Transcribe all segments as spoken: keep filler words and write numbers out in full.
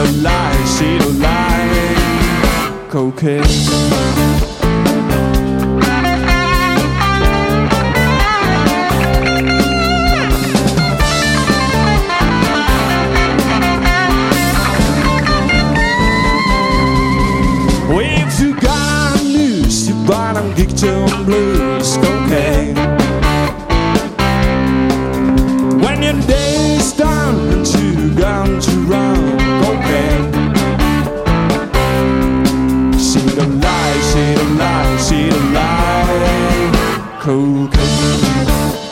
don't lie, she don't lie. Cocaine. If you got news, you barang dictum blues, cocaine. When your day's done and you gone to run, cocaine. She don't lie, she don't lie, she don't lie. Cocaine.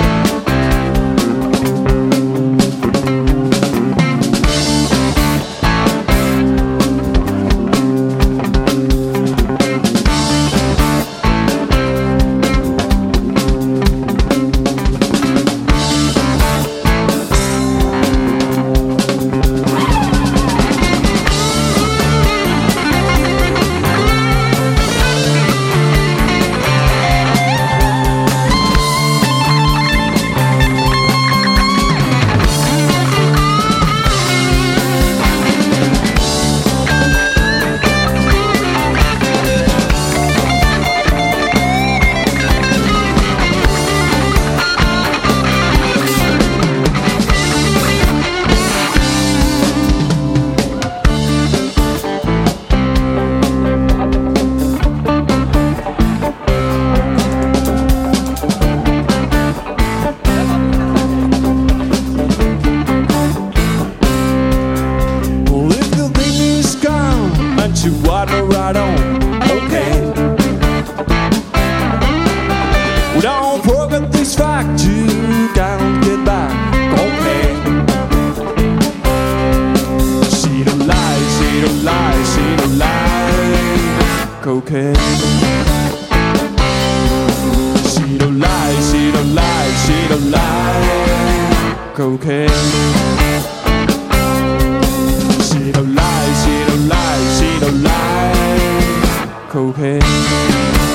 You water right on, okay. Well, don't forget this fact, you can't get back, okay. She don't lie, she don't lie, she don't lie. Cocaine. She don't lie, she don't lie, she don't lie. Cocaine. She don't lie, she don't lie, she don't lie. Cocaine.